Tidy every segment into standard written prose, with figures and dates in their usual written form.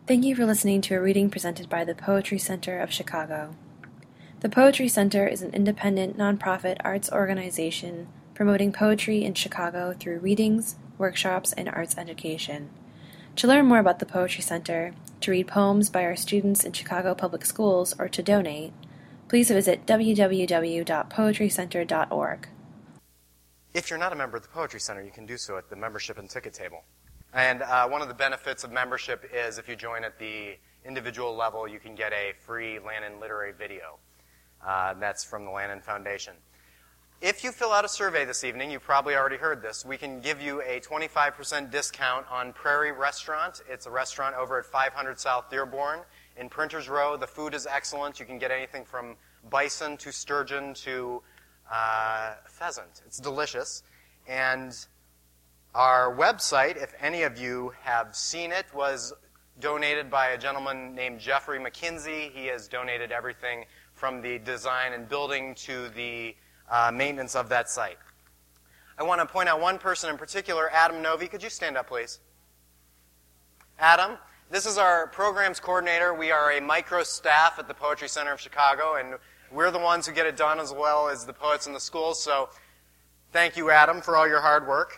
Thank you for listening to a reading presented by the Poetry Center of Chicago. The Poetry Center is an independent, nonprofit arts organization promoting poetry in Chicago through readings, workshops, and arts education. To learn more about the Poetry Center, to read poems by our students in Chicago Public Schools, or to donate, please visit www.poetrycenter.org. If you're not a member of the Poetry Center, you can do so at the membership and ticket table. And one of the benefits of membership is if you join at the individual level, you can get a free Lannan Literary video. That's from the Lannan Foundation. If you fill out a survey this evening, you've probably already heard this, we can give you a 25% discount on Prairie Restaurant. It's a restaurant over at 500 South Dearborn in Printers Row. The food is excellent. You can get anything from bison to sturgeon to pheasant. It's delicious. And our website, if any of you have seen it, was donated by a gentleman named Jeffrey McKinsey. He has donated everything from the design and building to the maintenance of that site. I want to point out one person in particular, Adam Novi. Could you stand up, please? Adam, this is our programs coordinator. We are a micro staff at the Poetry Center of Chicago, and we're the ones who get it done as well as the poets in the schools. So thank you, Adam, for all your hard work.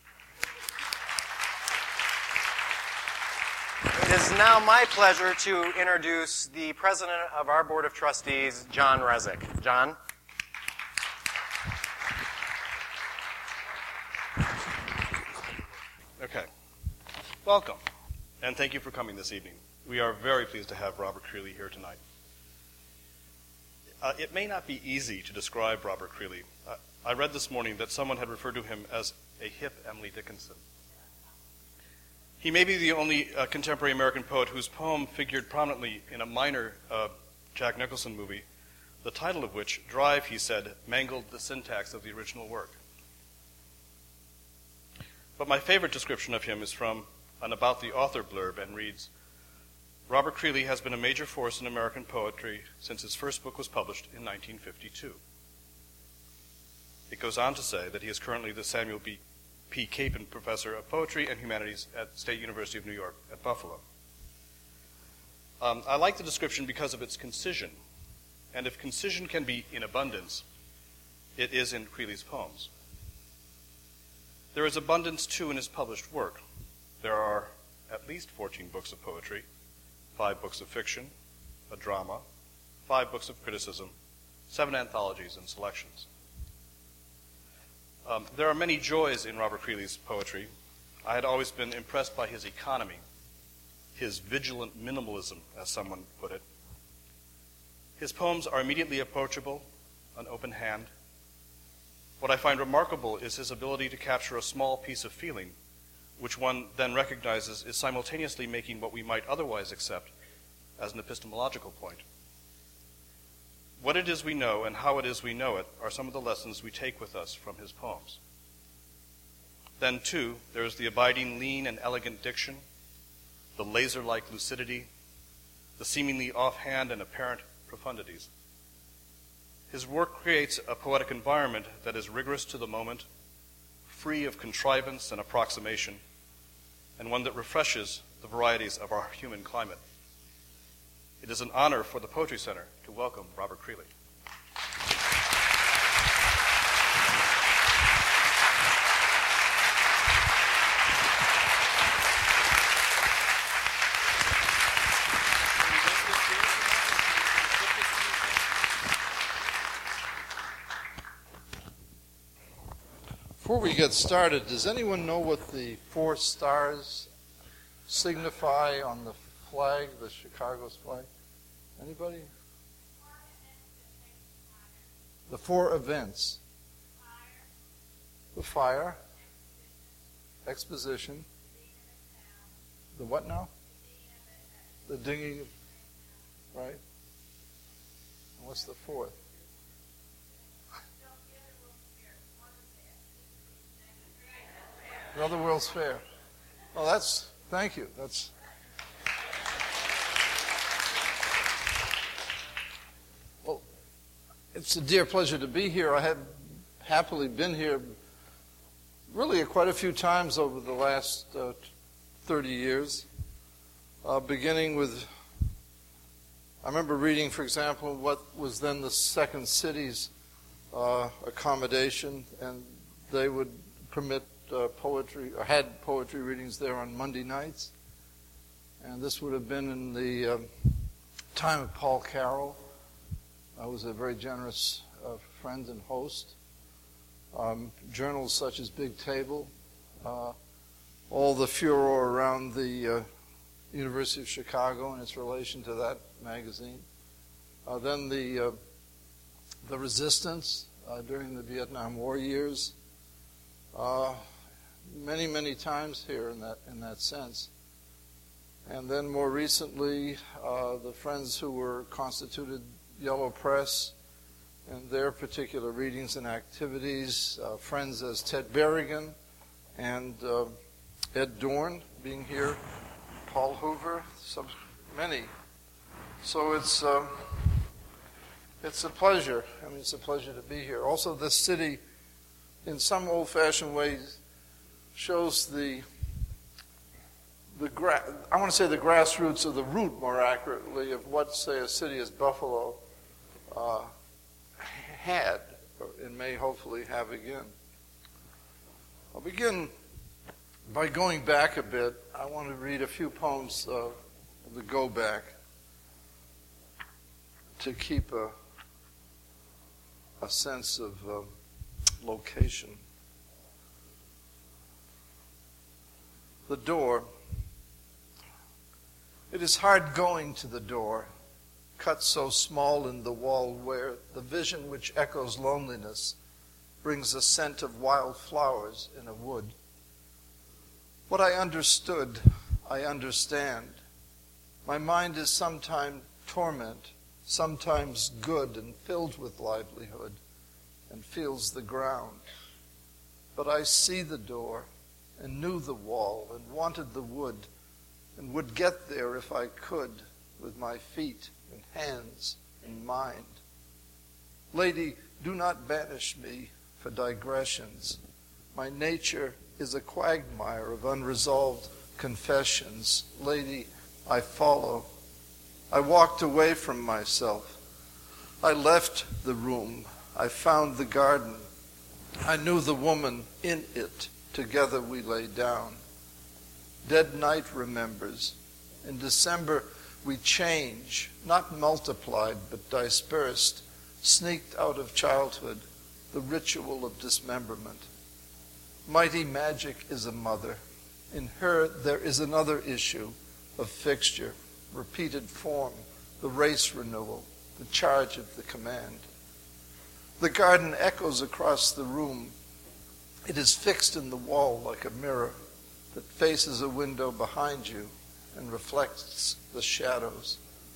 It is now my pleasure to introduce the president of our Board of Trustees, John Resig. John? Okay. Welcome, and thank you for coming this evening. We are very pleased to have Robert Creeley here tonight. It may not be easy to describe Robert Creeley. I read this morning that someone had referred to him as a hip Emily Dickinson. He may be the only contemporary American poet whose poem figured prominently in a minor Jack Nicholson movie, the title of which, Drive, he said, mangled the syntax of the original work. But my favorite description of him is from an About the Author blurb and reads, Robert Creeley has been a major force in American poetry since his first book was published in 1952. It goes on to say that he is currently the Samuel P. Capen Professor of Poetry and Humanities at State University of New York at Buffalo. I like the description because of its concision, and if concision can be in abundance, it is in Creeley's poems. There is abundance, too, in his published work. There are at least 14 books of poetry, 5 books of fiction, a drama, 5 books of criticism, 7 anthologies and selections. There are many joys in Robert Creeley's poetry. I had always been impressed by his economy, his vigilant minimalism, as someone put it. His poems are immediately approachable, an open hand. What I find remarkable is his ability to capture a small piece of feeling, which one then recognizes is simultaneously making what we might otherwise accept as an epistemological point. What it is we know and how it is we know it are some of the lessons we take with us from his poems. Then, too, there is the abiding lean and elegant diction, the laser-like lucidity, the seemingly offhand and apparent profundities. His work creates a poetic environment that is rigorous to the moment, free of contrivance and approximation, and one that refreshes the varieties of our human climate. It is an honor for the Poetry Center to welcome Robert Creeley. Before we get started, does anyone know what the 4 stars signify on the flag, the Chicago's flag? Anybody? The 4 events. The fire. Exposition. The what now? The dinging. Right? And what's the 4th? The other World's Fair. Oh, thank you. Well, it's a dear pleasure to be here. I have happily been here really quite a few times over the last 30 years. beginning with, I remember reading, for example, what was then the Second City's accommodation, and they would permit poetry, or had poetry readings there on Monday nights. And this would have been in the time of Paul Carroll. I was a very generous friend and host. Journals such as Big Table, all the furor around the University of Chicago and its relation to that magazine. Then the resistance during the Vietnam War years. Many, many times here in that sense. And then more recently, the friends who were constituted Yellow Press and their particular readings and activities, friends as Ted Berrigan and Ed Dorn being here, Paul Hoover, so many. So it's a pleasure. I mean, it's a pleasure to be here. Also, this city, in some old-fashioned ways, shows the grassroots, or the root, more accurately, of what, say, a city as Buffalo had, and may hopefully have again. I'll begin by going back a bit. I want to read a few poems of the Go Back to keep a sense of location. The door. It is hard going to the door, cut so small in the wall, where the vision which echoes loneliness brings a scent of wild flowers in a wood. What I understood, I understand. My mind is sometimes torment, sometimes good and filled with livelihood, and feels the ground. But I see the door, and knew the wall, and wanted the wood, and would get there if I could, with my feet and hands and mind. Lady, do not banish me for digressions. My nature is a quagmire of unresolved confessions. Lady, I follow. I walked away from myself. I left the room. I found the garden. I knew the woman in it. Together we lay down. Dead night remembers. In December we change, not multiplied but dispersed, sneaked out of childhood, the ritual of dismemberment. Mighty magic is a mother. In her there is another issue of fixture, repeated form, the race renewal, the charge of the command. The garden echoes across the room. It is fixed in the wall like a mirror that faces a window behind you and reflects the shadows.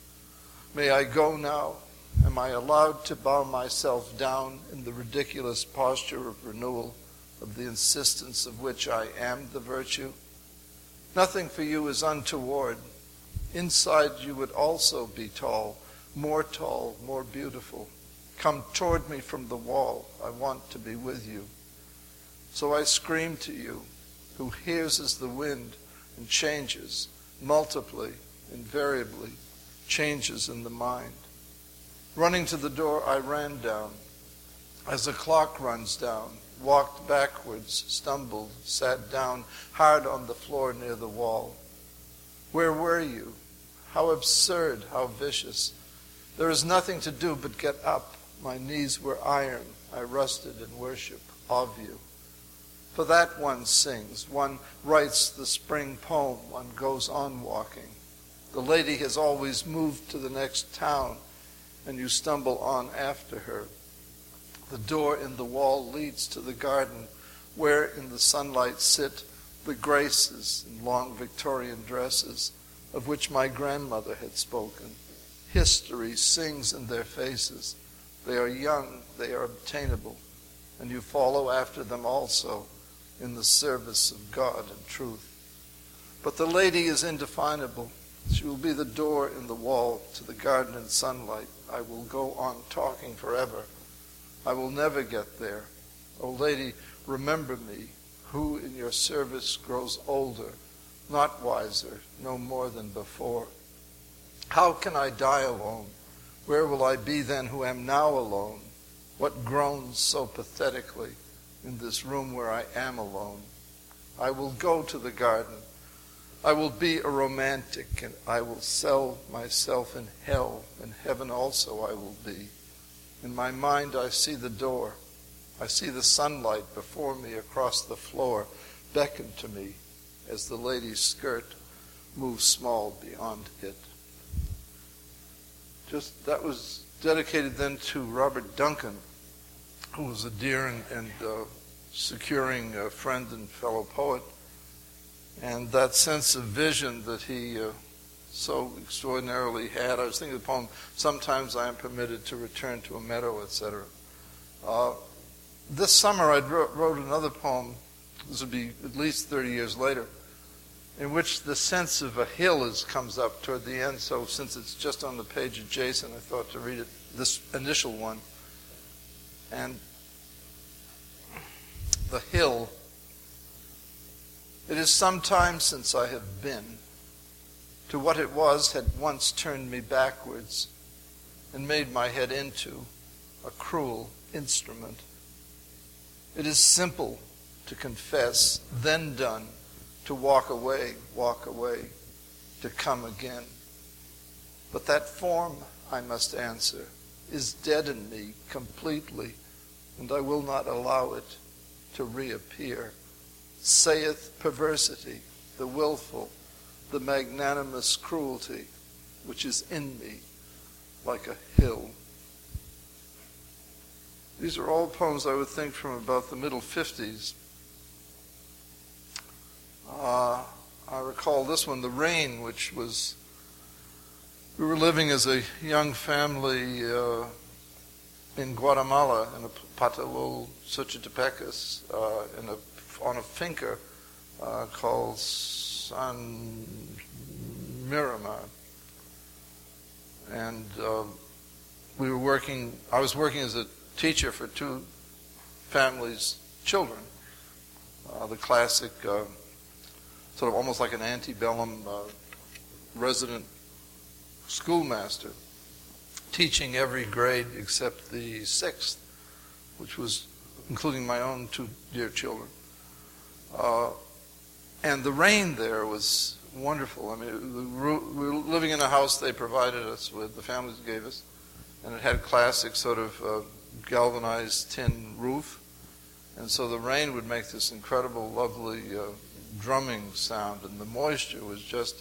May I go now? Am I allowed to bow myself down in the ridiculous posture of renewal, of the insistence of which I am the virtue? Nothing for you is untoward. Inside you would also be tall, more beautiful. Come toward me from the wall. I want to be with you. So I scream to you, who hears as the wind and changes, multiply, invariably, changes in the mind. Running to the door, I ran down. As a clock runs down, walked backwards, stumbled, sat down hard on the floor near the wall. Where were you? How absurd, how vicious. There is nothing to do but get up. My knees were iron. I rusted in worship of you. For that one sings, one writes the spring poem, one goes on walking. The lady has always moved to the next town, and you stumble on after her. The door in the wall leads to the garden, where in the sunlight sit the graces in long Victorian dresses, of which my grandmother had spoken. History sings in their faces. They are young, they are obtainable, and you follow after them also, in the service of God and truth. But the lady is indefinable. She will be the door in the wall to the garden and sunlight. I will go on talking forever. I will never get there. O lady, remember me, who in your service grows older, not wiser, no more than before. How can I die alone? Where will I be then who am now alone? What groans so pathetically in this room where I am alone? I will go to the garden. I will be a romantic, and I will sell myself in hell. In heaven also I will be. In my mind I see the door. I see the sunlight before me across the floor beckon to me as the lady's skirt moves small beyond it. That was dedicated then to Robert Duncan, who was a dear and securing friend and fellow poet. And that sense of vision that he so extraordinarily had. I was thinking of the poem, "Sometimes I am permitted to return to a meadow," etc. This summer I wrote another poem, this would be at least 30 years later, in which the sense of a hill comes up toward the end. So since it's just on the page adjacent, I thought to read it, this initial one. And the hill. It is some time since I have been to what it was had once turned me backwards and made my head into a cruel instrument. It is simple to confess, then done to walk away, to come again. But that form, I must answer, is dead in me completely, and I will not allow it to reappear. Saith perversity, the willful, the magnanimous cruelty, which is in me like a hill. These are all poems I would think from about the middle 50s. I recall this one, The Rain, which was, we were living as a young family in Guatemala, in a Patalo Xochitepecas, on a finca called San Miramar. And I was working as a teacher for two families' children. The classic, sort of almost like an antebellum resident schoolmaster, teaching every grade except the 6th, which was including my own two dear children. And the rain there was wonderful. I mean, we were living in a house they provided us with, the families gave us, and it had classic sort of galvanized tin roof. And so the rain would make this incredible, lovely drumming sound, and the moisture was just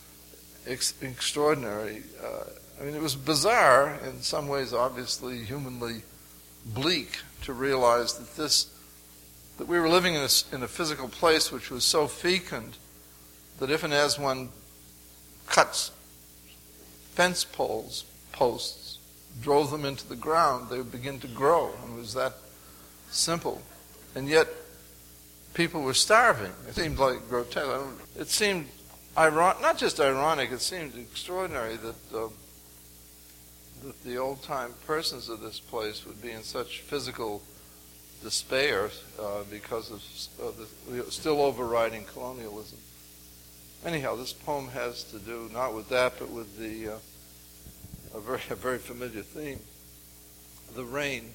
extraordinary. I mean, it was bizarre in some ways, obviously humanly bleak, to realize that we were living in a physical place which was so fecund that if and as one cuts fence posts, drove them into the ground, they would begin to grow. And it was that simple. And yet, people were starving. It seemed like grotesque. It seemed not just ironic, it seemed extraordinary that the old-time persons of this place would be in such physical despair because of the still overriding colonialism. Anyhow, this poem has to do not with that, but with a very familiar theme, the rain.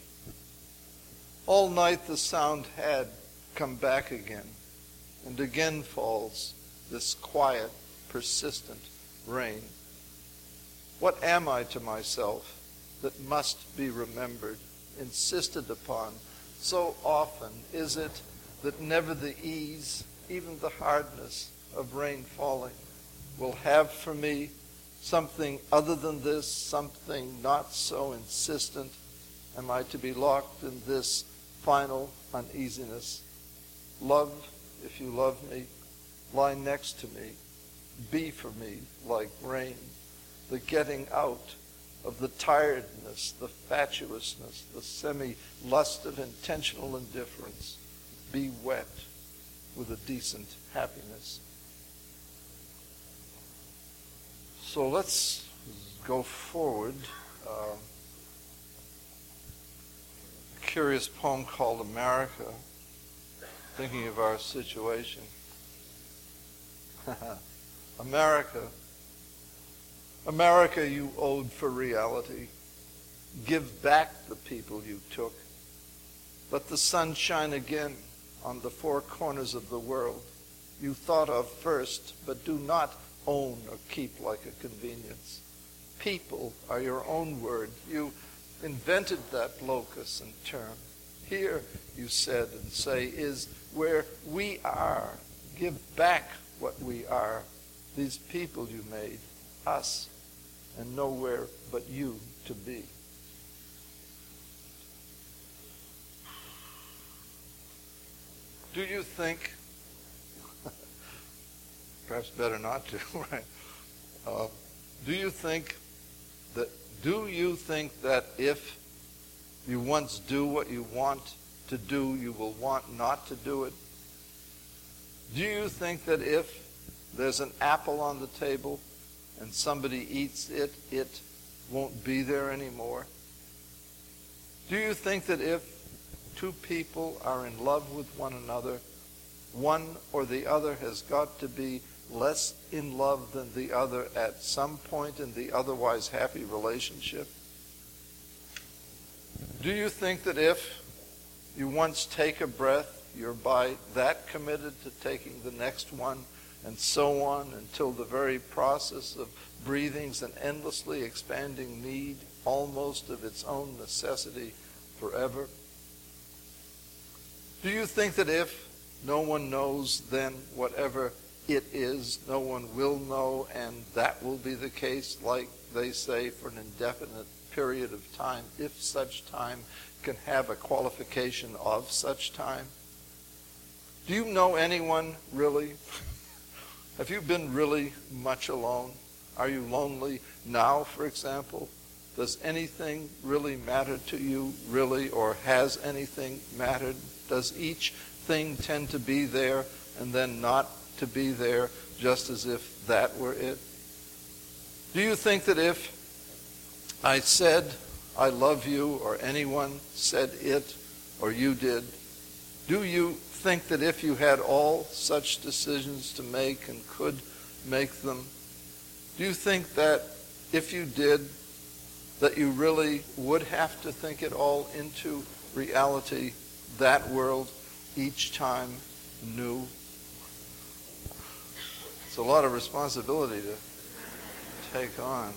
All night the sound had come back again, and again falls this quiet, persistent rain. What am I to myself that must be remembered, insisted upon? So often is it that never the ease, even the hardness of rain falling will have for me something other than this, something not so insistent. Am I to be locked in this final uneasiness? Love, if you love me, lie next to me, be for me like rain, the getting out of the tiredness, the fatuousness, the semi-lust of intentional indifference. Be wet with a decent happiness. So let's go forward. A curious poem called America, thinking of our situation. America. America you owed for reality. Give back the people you took. Let the sun shine again on the four corners of the world you thought of first, but do not own or keep like a convenience. People are your own word. You invented that locus and term. Here, you said and say, is where we are. Give back what we are. These people you made, us, and nowhere but you to be. Do you think, perhaps better not to, right? Do you think that if you once do what you want to do, you will want not to do it? Do you think that if there's an apple on the table and somebody eats it, it won't be there anymore? Do you think that if two people are in love with one another, one or the other has got to be less in love than the other at some point in the otherwise happy relationship? Do you think that if you once take a breath, you're by that committed to taking the next one, and so on until the very process of breathing's an endlessly expanding need, almost of its own necessity, forever? Do you think that if no one knows, then whatever it is, no one will know, and that will be the case, like they say, for an indefinite period of time, if such time can have a qualification of such time? Do you know anyone really? Have you been really much alone? Are you lonely now, for example? Does anything really matter to you, really, or has anything mattered? Does each thing tend to be there and then not to be there, just as if that were it? Do you think that if I said I love you, or anyone said it, or you did, do you think that if you had all such decisions to make and could make them, do you think that if you did, that you really would have to think it all into reality, that world, each time new? It's a lot of responsibility to take on.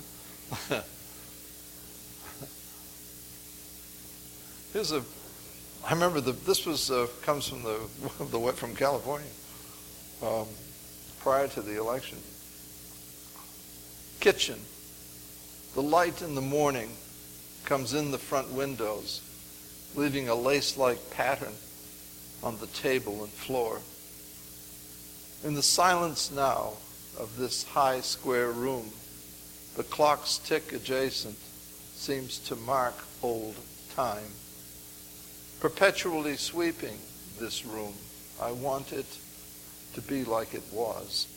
I remember this was comes from from California, prior to the election. Kitchen. The light in the morning comes in the front windows, leaving a lace-like pattern on the table and floor. In the silence now of this high square room, the clock's tick adjacent seems to mark old time. Perpetually sweeping this room, I want it to be like it was.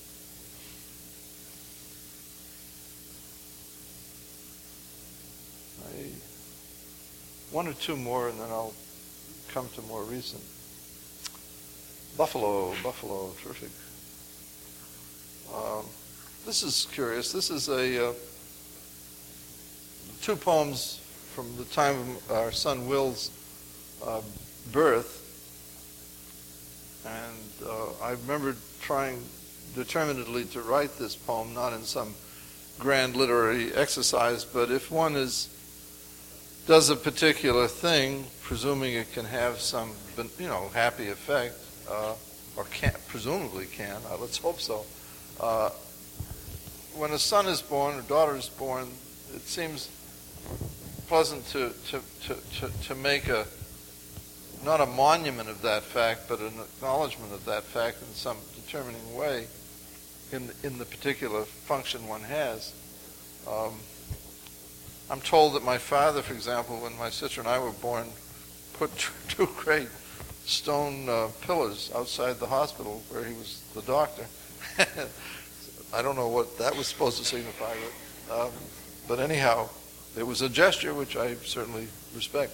One or two more, and then I'll come to more recent. Buffalo, terrific. This is curious. This is two poems from the time of our son Will's birth, and I remember trying determinedly to write this poem, not in some grand literary exercise, but if one does a particular thing, presuming it can have some, happy effect, or presumably can, let's hope so. When a son is born, or daughter is born, it seems pleasant to make not a monument of that fact, but an acknowledgement of that fact in some determining way in the particular function one has. I'm told that my father, for example, when my sister and I were born, put two great stone pillars outside the hospital where he was the doctor. I don't know what that was supposed to signify, but anyhow, it was a gesture which I certainly respect.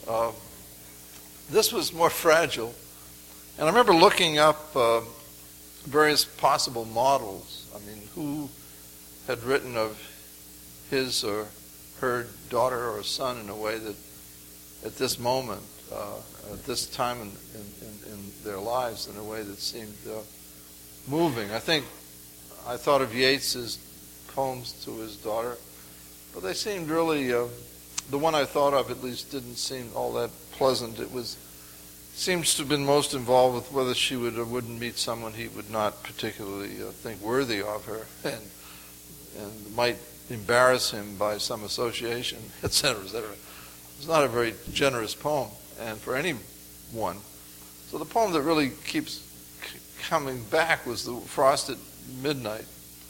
This was more fragile, and I remember looking up various possible models. I mean, who had written of his or her daughter or son in a way that at this moment, at this time in their lives, in a way that seemed moving. I thought of Yeats's poems to his daughter, but they seemed really, the one I thought of at least didn't seem all that pleasant. Seems to have been most involved with whether she would or wouldn't meet someone he would not particularly think worthy of her and might embarrass him by some association, etc., etc. It's not a very generous poem, and for anyone. So the poem that really keeps coming back was the Frost at Midnight,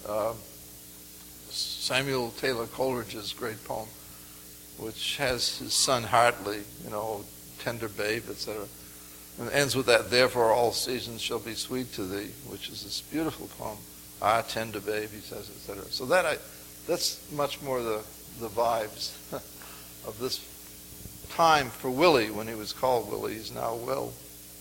Samuel Taylor Coleridge's great poem, which has his son Hartley, tender babe, etc., and ends with that, therefore all seasons shall be sweet to thee, which is this beautiful poem. Ah, tender babe, he says, etc. So that's much more the vibes of this time for Willie when he was called Willie. He's now Will.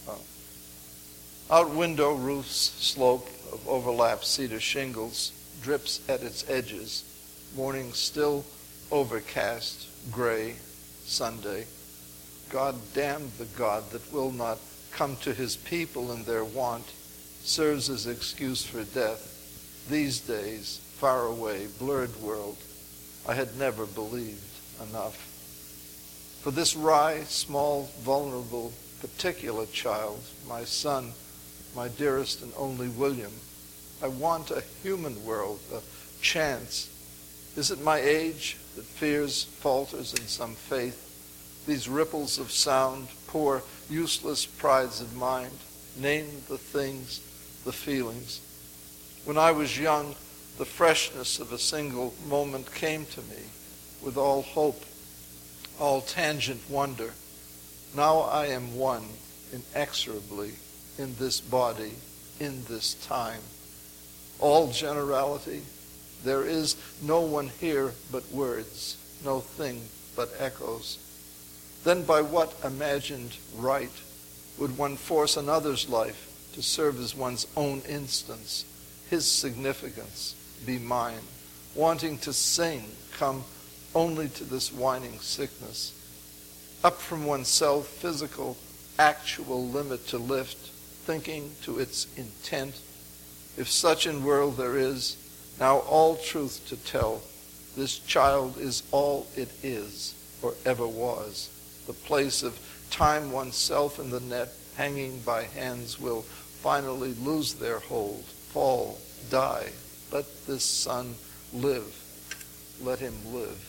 Out window roof's slope of overlapped cedar shingles drips at its edges. Morning still overcast, gray, Sunday. God damn the God that will not come to his people in their want, serves as excuse for death. These days, far away, blurred world, I had never believed enough. For this wry, small, vulnerable, particular child, my son, my dearest and only William, I want a human world, a chance. Is it my age that fears, falters in some faith? These ripples of sound, poor, useless prides of mind, name the things, the feelings. When I was young, the freshness of a single moment came to me with all hope, all tangent wonder. Now I am one inexorably in this body, in this time. All generality, there is no one here but words, no thing but echoes. Then by what imagined right would one force another's life to serve as one's own instance, his significance be mine, wanting to sing, come only to this whining sickness, up from oneself, physical, actual limit to lift, thinking to its intent, if such in world there is, now all truth to tell, this child is all it is, or ever was. The place of time oneself in the net, hanging by hands, will finally lose their hold, fall, die. Let this son live. Let him live.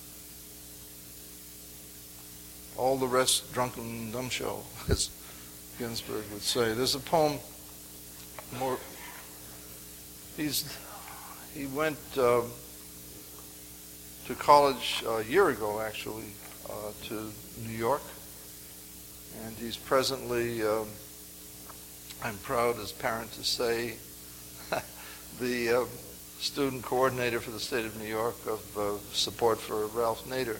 All the rest drunken dumb show, as Ginsberg would say. There's a poem more. He went to college a year ago, actually, to New York, and he's presently, I'm proud as parent to say, the student coordinator for the state of New York of support for Ralph Nader.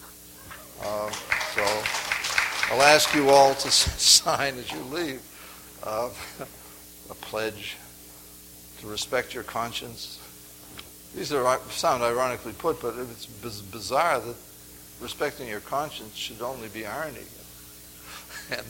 So I'll ask you all to sign as you leave a pledge to respect your conscience. These sound ironically put, but it's bizarre that respecting your conscience should only be irony. And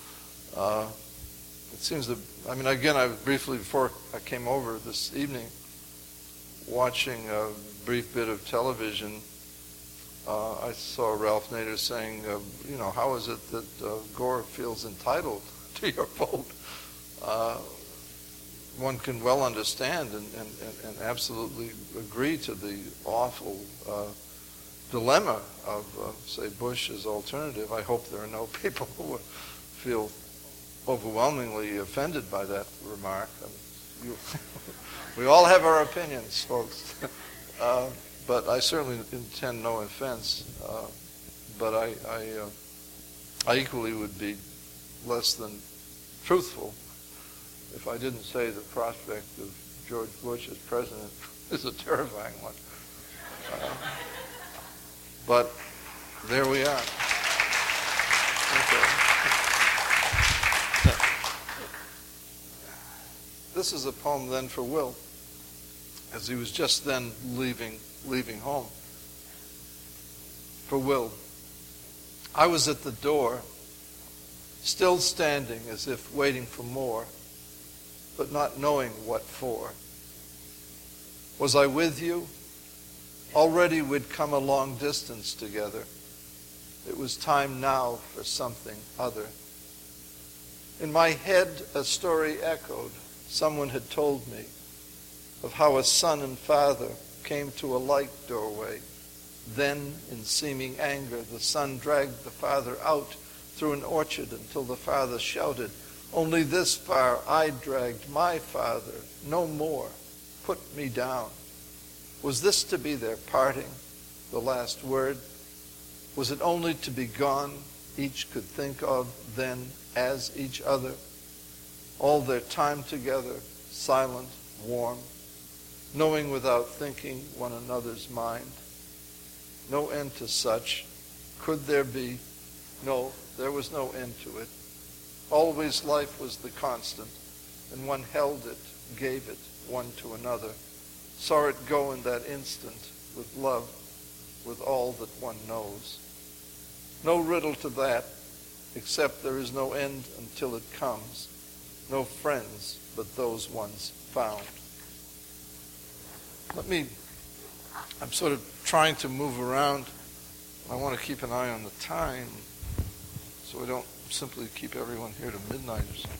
it seems that, again, I briefly, before I came over this evening, watching a brief bit of television, I saw Ralph Nader saying, how is it that Gore feels entitled to your vote? One can well understand and absolutely agree to the awful dilemma of, say, Bush's alternative. I hope there are no people who feel overwhelmingly offended by that remark. We all have our opinions, folks. But I certainly intend no offense. But I equally would be less than truthful if I didn't say the prospect of George Bush as president is a terrifying one. But there we are. Okay. This is a poem then for Will, as he was just then leaving home. For Will. I was at the door, still standing as if waiting for more, but not knowing what for. Was I with you? Already we'd come a long distance together. It was time now for something other. In my head, a story echoed. Someone had told me of how a son and father came to a light doorway. Then, in seeming anger, the son dragged the father out through an orchard until the father shouted, "Only this far I dragged my father, no more. Put me down." Was this to be their parting, the last word? Was it only to be gone, each could think of then as each other? All their time together, silent, warm, knowing without thinking one another's mind. No end to such. Could there be? No, there was no end to it. Always life was the constant, and one held it, gave it, one to another, saw it go in that instant with love, with all that one knows. No riddle to that, except there is no end until it comes. No friends but those ones found. I'm sort of trying to move around. I want to keep an eye on the time so we don't simply keep everyone here to midnight or something.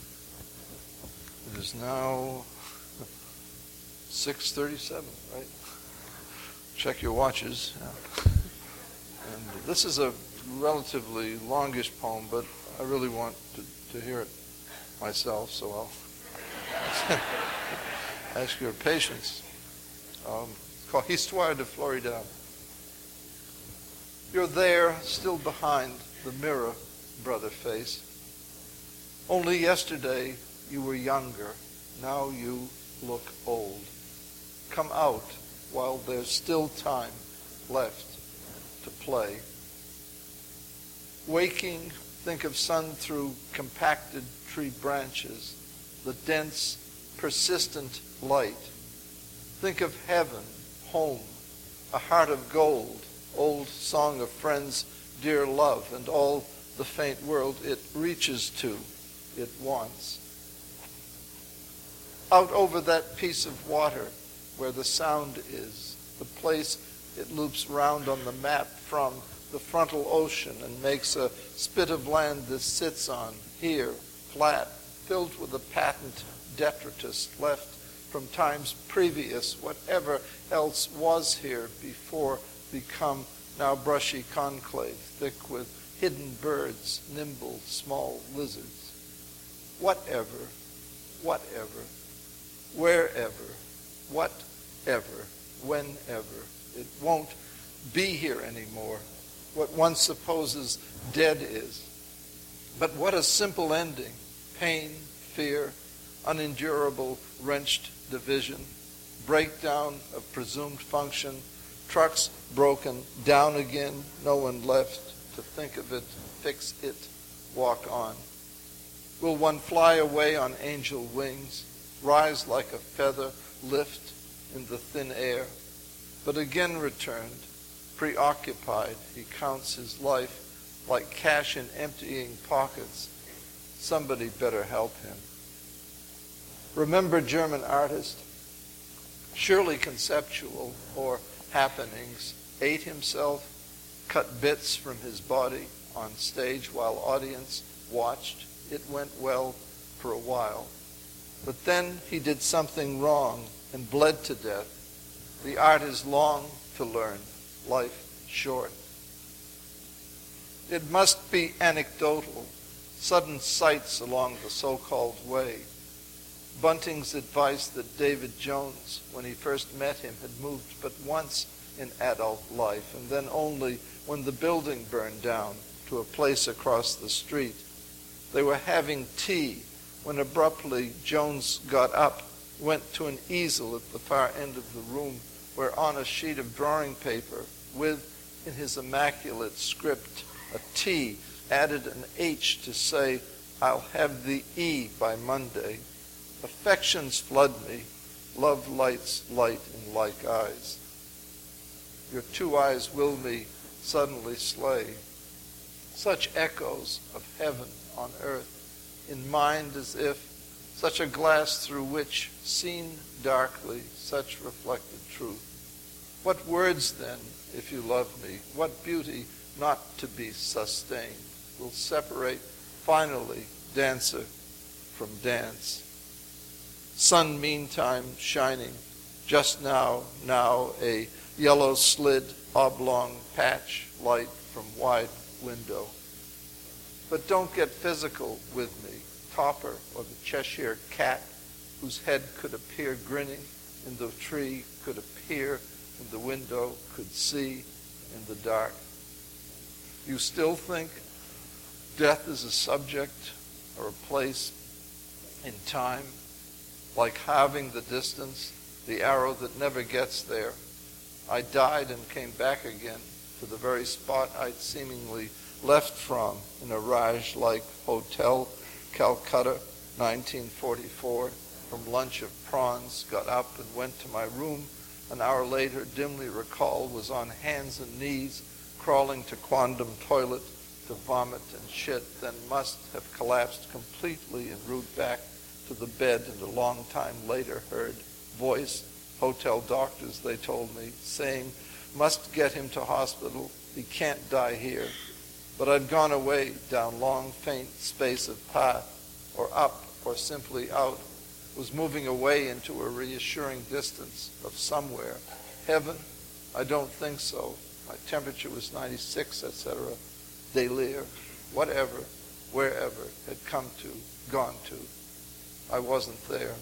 It is now 6:37, right? Check your watches. Yeah. And this is a relatively longish poem, but I really want to hear it myself, so I'll ask your patience. It's called Histoire de Florida. You're there, still behind the mirror, brother face. Only yesterday you were younger. Now you look old. Come out while there's still time left to play. Waking, think of sun through compacted tree branches, the dense, persistent light. Think of heaven, home, a heart of gold, old song of friends, dear love, and all the faint world it reaches to, it wants. Out over that piece of water where the sound is, the place it loops round on the map from the frontal ocean and makes a spit of land this sits on, here, flat, filled with a patent detritus left from times previous, whatever else was here before become now brushy conclave, thick with hidden birds, nimble small lizards. Whatever, wherever, whatever, whenever, it won't be here anymore. What one supposes dead is. But what a simple ending. Pain, fear, unendurable, wrenched division, breakdown of presumed function, trucks broken, down again, no one left to think of it, fix it, walk on. Will one fly away on angel wings, rise like a feather, lift in the thin air, but again returned, preoccupied, he counts his life like cash in emptying pockets. Somebody better help him. Remember German artist, surely conceptual or happenings, ate himself, cut bits from his body on stage while audience watched. It went well for a while. But then he did something wrong and bled to death. The art is long to learn, life short. It must be anecdotal, sudden sights along the so-called way. Bunting's advice that David Jones, when he first met him, had moved but once in adult life, and then only when the building burned down to a place across the street. They were having tea when abruptly Jones got up, went to an easel at the far end of the room, where on a sheet of drawing paper, with, in his immaculate script, a T, added an H to say, "I'll have the E by Monday." Affections flood me, love lights light in like eyes. Your two eyes will me suddenly slay. Such echoes of heaven on earth, in mind as if such a glass through which, seen darkly, such reflected truth. What words then, if you love me, what beauty not to be sustained, will separate finally dancer from dance. Sun meantime shining, just now a yellow slid oblong patch light from wide window. But don't get physical with me, Topper or the Cheshire cat, whose head could appear grinning in the tree, could appear in the window, could see in the dark. You still think death is a subject or a place in time, like halving the distance, the arrow that never gets there. I died and came back again to the very spot I'd seemingly left from in a Raj-like hotel, Calcutta, 1944. From lunch of prawns, got up and went to my room. An hour later, dimly recall, was on hands and knees, crawling to quondam toilet to vomit and shit, then must have collapsed completely en route back to the bed, and a long time later heard voice, hotel doctors, they told me, saying, must get him to hospital, he can't die here. But I'd gone away down long, faint space of path, or up, or simply out, was moving away into a reassuring distance of somewhere. Heaven? I don't think so. My temperature was 96, etc. Délire, whatever, wherever, had come to, gone to. I wasn't there.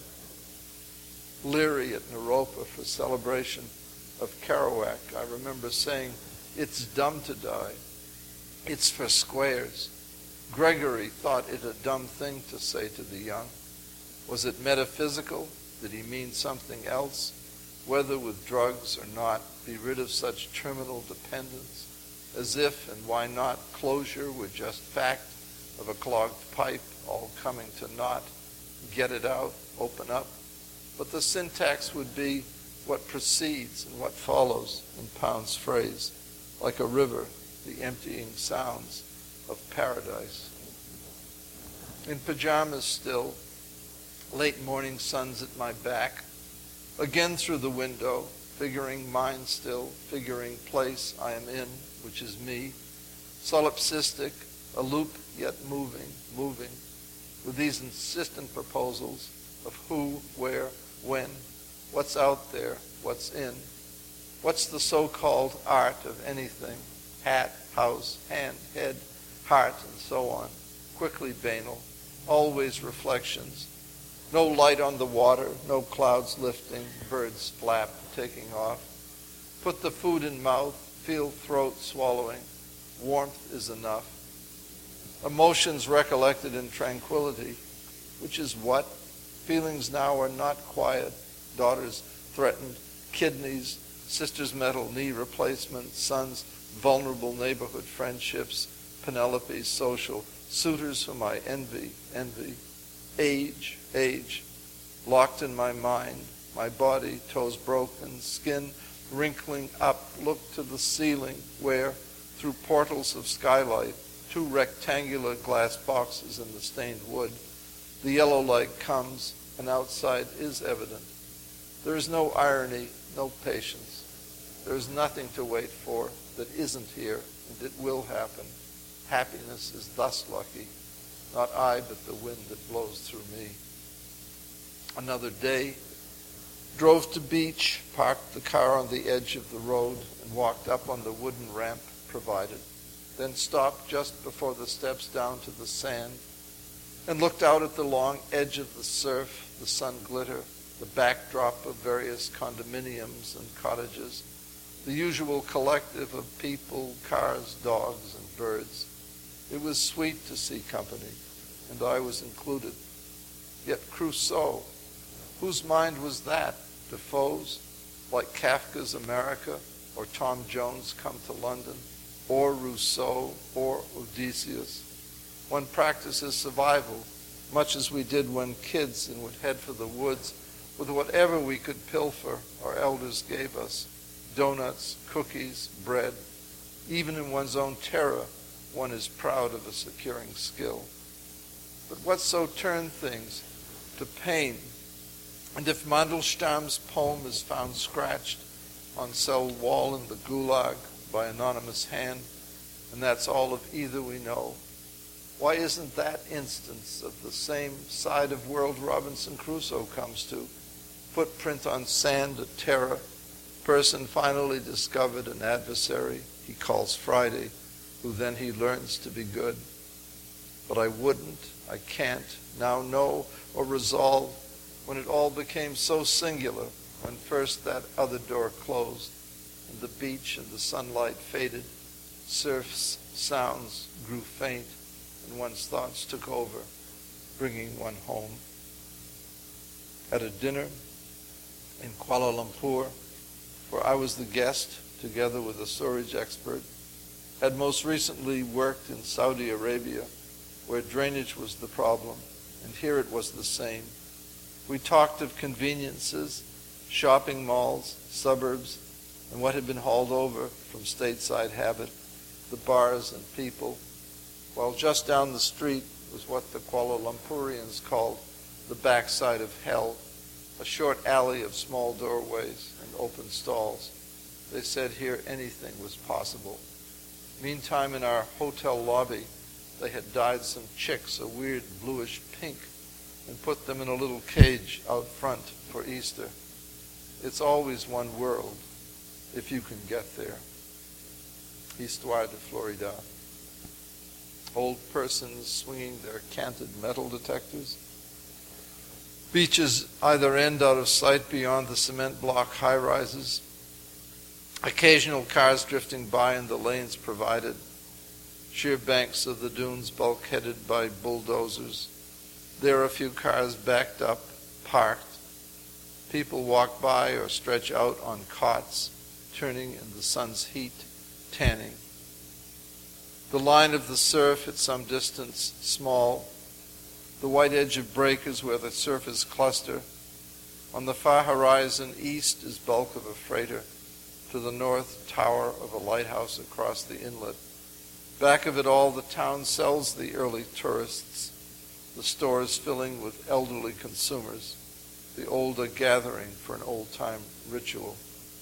Leary at Naropa for celebration of Kerouac. I remember saying, it's dumb to die. It's for squares. Gregory thought it a dumb thing to say to the young. Was it metaphysical? Did he mean something else? Whether with drugs or not, be rid of such terminal dependence, as if, and why not, closure were just fact of a clogged pipe, all coming to naught. Get it out, open up. But the syntax would be what precedes and what follows, in Pound's phrase, like a river, the emptying sounds of paradise. In pajamas still, late morning sun's at my back, again through the window, figuring mind still, figuring place I am in, which is me, solipsistic, a loop yet moving, with these insistent proposals of who, where, when, what's out there, what's in, what's the so-called art of anything, hat, house, hand, head, heart, and so on, quickly banal, always reflections, no light on the water, no clouds lifting, birds flap, taking off. Put the food in mouth, feel throat swallowing, warmth is enough. Emotions recollected in tranquility, which is what? Feelings now are not quiet. Daughters threatened, kidneys, sister's metal knee replacement, sons, vulnerable neighborhood friendships, Penelope's social, suitors whom I envy, age, locked in my mind, my body, toes broken, skin wrinkling up, look to the ceiling where, through portals of skylight, two rectangular glass boxes in the stained wood, the yellow light comes, and outside is evident. There is no irony, no patience. There is nothing to wait for that isn't here, and it will happen. Happiness is thus lucky, not I, but the wind that blows through me. Another day, drove to beach, parked the car on the edge of the road, and walked up on the wooden ramp provided. Then stopped just before the steps down to the sand, and looked out at the long edge of the surf, the sun glitter, the backdrop of various condominiums and cottages, the usual collective of people, cars, dogs, and birds. It was sweet to see company, and I was included. Yet Crusoe, whose mind was that? Defoe's, like Kafka's America, or Tom Jones' Come to London, or Rousseau, or Odysseus. One practices survival much as we did when kids and would head for the woods with whatever we could pilfer our elders gave us, donuts, cookies, bread. Even in one's own terror, one is proud of a securing skill. But what so turned things to pain? And if Mandelstam's poem is found scratched on cell wall in the Gulag by anonymous hand, and that's all of either we know, why isn't that instance of the same side of world Robinson Crusoe comes to? Footprint on sand, a terror, person finally discovered an adversary he calls Friday, who then he learns to be good. But I wouldn't, I can't now know or resolve when it all became so singular, when first that other door closed and the beach and the sunlight faded, surf's sounds grew faint, and one's thoughts took over, bringing one home. At a dinner in Kuala Lumpur, where I was the guest, together with a storage expert, had most recently worked in Saudi Arabia, where drainage was the problem, and here it was the same. We talked of conveniences, shopping malls, suburbs, and what had been hauled over from stateside habit, the bars and people, while just down the street was what the Kuala Lumpurians called the backside of hell, a short alley of small doorways and open stalls. They said here anything was possible. Meantime, in our hotel lobby, they had dyed some chicks a weird bluish pink and put them in a little cage out front for Easter. It's always one world, if you can get there. Histoire de Florida. Old persons swinging their canted metal detectors. Beaches either end out of sight beyond the cement block high-rises. Occasional cars drifting by in the lanes provided. Sheer banks of the dunes bulkheaded by bulldozers. There a few cars backed up, parked. People walk by or stretch out on cots, turning in the sun's heat, tanning. The line of the surf at some distance, small. The white edge of breakers where the surfers cluster. On the far horizon, east is bulk of a freighter. To the north, tower of a lighthouse across the inlet. Back of it all, the town sells the early tourists, the stores filling with elderly consumers, the older gathering for an old-time ritual.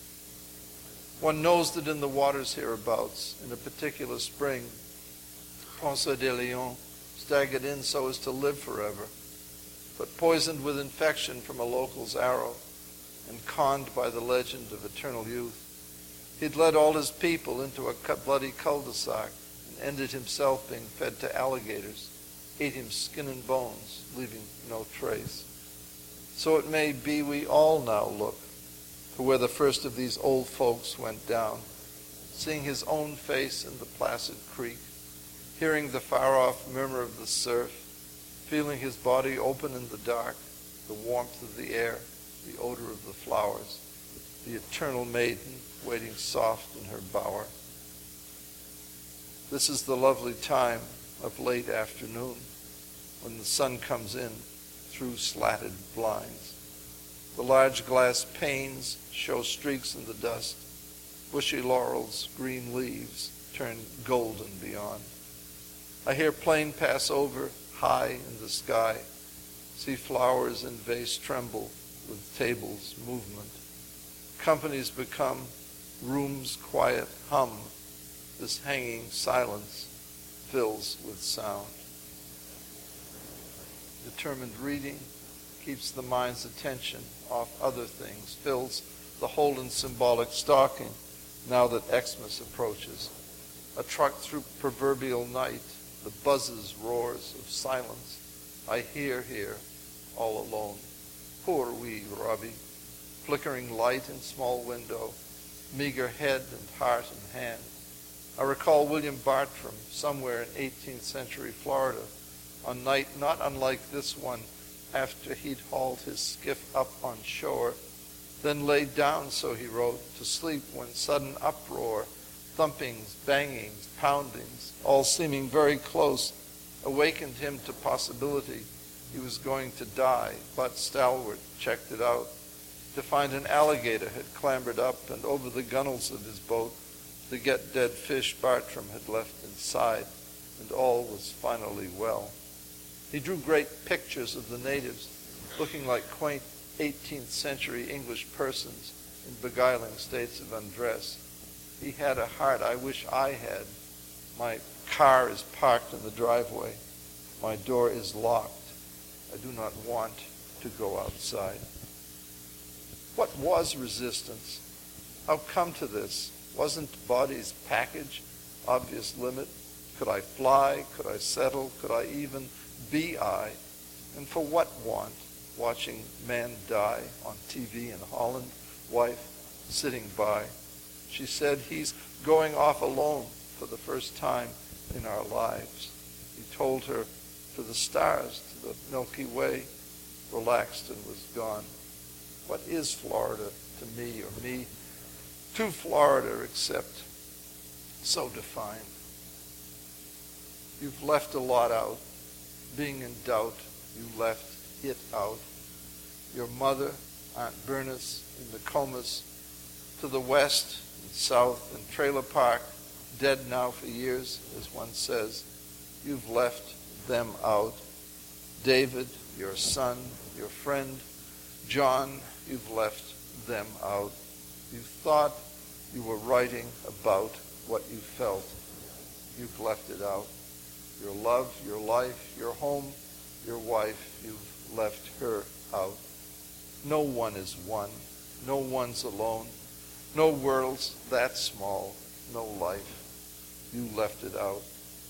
One knows that in the waters hereabouts, in a particular spring, Ponce de Leon staggered in so as to live forever, but poisoned with infection from a local's arrow and conned by the legend of eternal youth. He'd led all his people into a bloody cul-de-sac and ended himself being fed to alligators, ate him skin and bones, leaving no trace. So it may be we all now look for where the first of these old folks went down, seeing his own face in the placid creek, hearing the far-off murmur of the surf, feeling his body open in the dark, the warmth of the air, the odor of the flowers, the eternal maiden waiting soft in her bower. This is the lovely time of late afternoon when the sun comes in through slatted blinds. The large glass panes show streaks in the dust. Bushy laurels, green leaves turn golden beyond. I hear plane pass over high in the sky, see flowers in vase tremble with tables movement. Companies become, rooms quiet hum. This hanging silence fills with sound. Determined reading keeps the mind's attention off other things, fills the Holden symbolic stocking now that Xmas approaches. A truck through proverbial night, the buzzes, roars of silence. I hear here, all alone. Poor wee Robbie, flickering light in small window, meager head and heart and hand. I recall William Bartram somewhere in 18th century Florida, on night not unlike this one, after he'd hauled his skiff up on shore, then laid down, so he wrote, to sleep when sudden uproar, thumpings, bangings, poundings, all seeming very close, awakened him to possibility, He was going to die, but Stalwart checked it out to find an alligator had clambered up and over the gunnels of his boat to get dead fish Bartram had left inside, and all was finally well. He drew great pictures of the natives, looking like quaint 18th century English persons in beguiling states of undress. He had a heart I wish I had. My car is parked in the driveway. My door is locked. I do not want to go outside. What was resistance? How come to this? Wasn't body's package obvious limit? Could I fly? Could I settle? Could I even be I? And for what want? Watching man die on TV in Holland, wife sitting by. She said he's going off alone for the first time in our lives. He told her to the stars, to the Milky Way, relaxed and was gone. What is Florida to me, or me to Florida, except so defined? You've left a lot out. Being in doubt, you left it out. Your mother, Aunt Bernice, in Nokomis, to the west and south and Trailer Park, dead now for years, as one says. You've left them out. David, your son, your friend, John, you've left them out. You thought you were writing about what you felt. You've left it out. Your love, your life, your home, your wife, you've left her out. No one is one. No one's alone. No world's that small. No life. You left it out.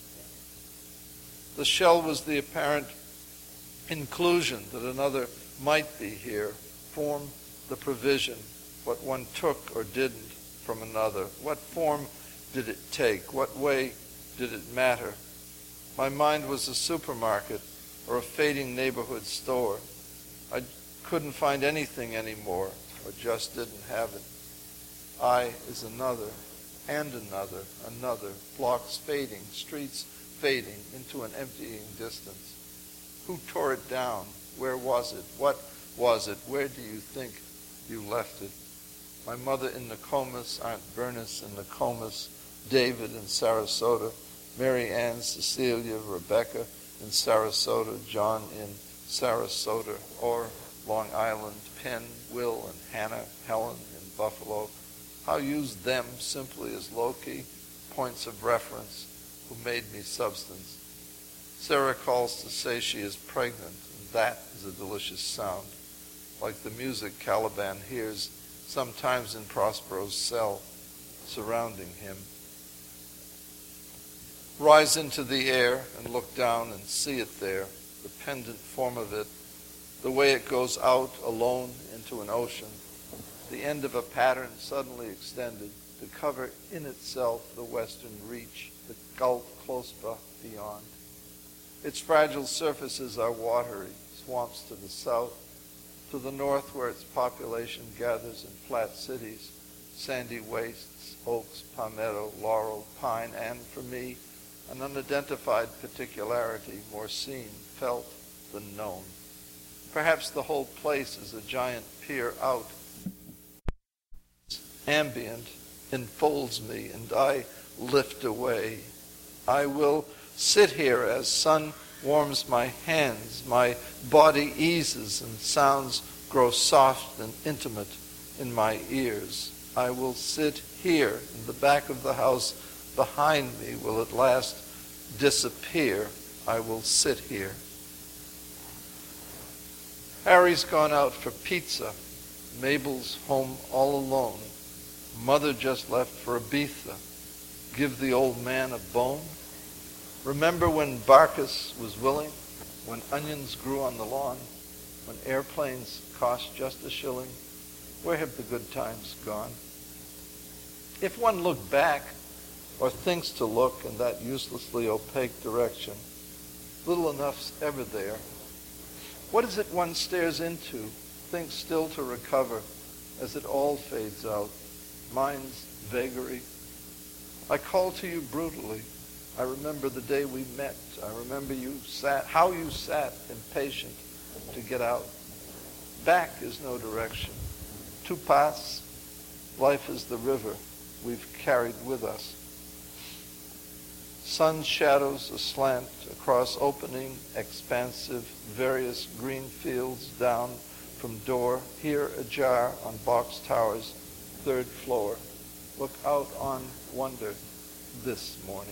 The shell was the apparent inclusion that another might be here, form the provision, what one took or didn't from another. What form did it take? What way did it matter? My mind was a supermarket or a fading neighborhood store. I couldn't find anything anymore, or just didn't have it. I is another, and another, blocks fading, streets fading into an emptying distance. Who tore it down? Where was it? What was it? Where do you think you left it? My mother in Nokomis, Aunt Bernice in Nokomis, David in Sarasota, Mary Ann, Cecilia, Rebecca in Sarasota, John in Sarasota, or Long Island, Penn, Will, and Hannah, Helen in Buffalo. How use them simply as low-key points of reference who made me substance. Sarah calls to say she is pregnant, and that is a delicious sound, like the music Caliban hears sometimes in Prospero's cell, surrounding him. Rise into the air and look down and see it there, the pendant form of it, the way it goes out alone into an ocean, the end of a pattern suddenly extended to cover in itself the western reach, the gulf close beyond. Its fragile surfaces are watery, swamps to the south, to the north where its population gathers in flat cities, sandy wastes, oaks, palmetto, laurel, pine, and for me, an unidentified particularity, more seen, felt than known. Perhaps the whole place is a giant peer out. Ambient enfolds me, and I lift away. I will sit here as sun warms my hands, my body eases, and sounds grow soft and intimate in my ears. I will sit here in the back of the house behind me will at last disappear. I will sit here. Harry's gone out for pizza. Mabel's home all alone. Mother just left for Ibiza. Give the old man a bone. Remember when Barkus was willing? When onions grew on the lawn? When airplanes cost just a shilling? Where have the good times gone? If one looked back, or thinks to look in that uselessly opaque direction, little enough's ever there. What is it one stares into, thinks still to recover, as it all fades out? Mind's vagary. I call to you brutally. I remember the day we met. I remember how you sat impatient to get out. Back is no direction. Tu pas, life is the river we've carried with us. Sun shadows aslant across opening, expansive, various green fields down from door, here ajar on box towers, third floor. Look out on wonder this morning.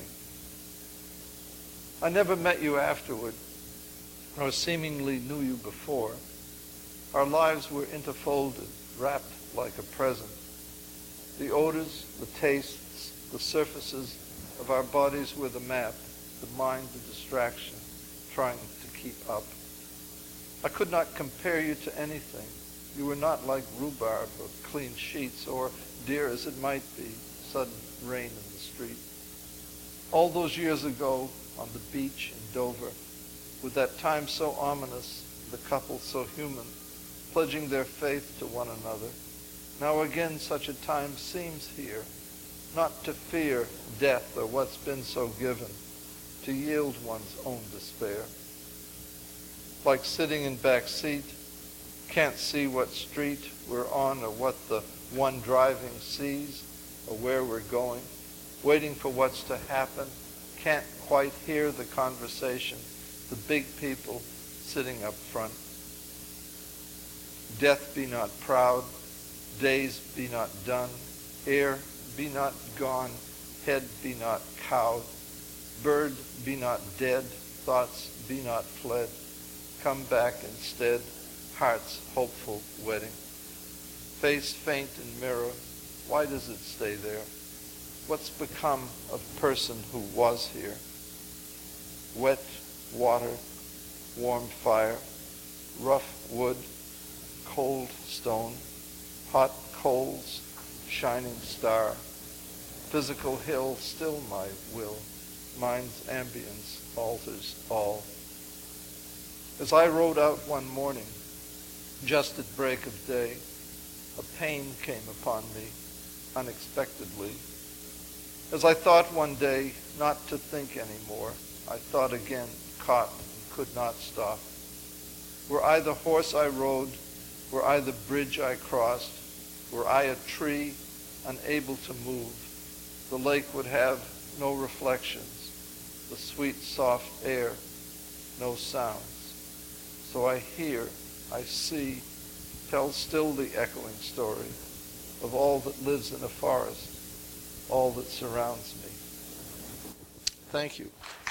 I never met you afterward, or seemingly knew you before. Our lives were interfolded, wrapped like a present. The odors, the tastes, the surfaces of our bodies were the map, the mind the distraction, trying to keep up. I could not compare you to anything. You were not like rhubarb or clean sheets or, dear as it might be, sudden rain in the street. All those years ago on the beach in Dover, with that time so ominous, the couple so human, pledging their faith to one another, now again such a time seems here, not to fear death or what's been so given, to yield one's own despair. Like sitting in back seat, can't see what street we're on or what the one driving sees or where we're going, waiting for what's to happen, can't quite hear the conversation, the big people sitting up front. Death be not proud, days be not done, air be not gone, head be not cowed, bird be not dead, thoughts be not fled, come back instead, heart's hopeful wedding. Face faint in mirror, why does it stay there? What's become of person who was here? Wet water, warm fire, rough wood, cold stone, hot coals, shining star, physical hill, still my will, mind's ambience alters all. As I rode out one morning, just at break of day, a pain came upon me unexpectedly. As I thought one day not to think anymore, I thought again, caught and could not stop. Were I the horse I rode, were I the bridge I crossed, were I a tree unable to move, the lake would have no reflections, the sweet soft air, no sounds. So I hear, I see, tell still the echoing story of all that lives in a forest, all that surrounds me. Thank you.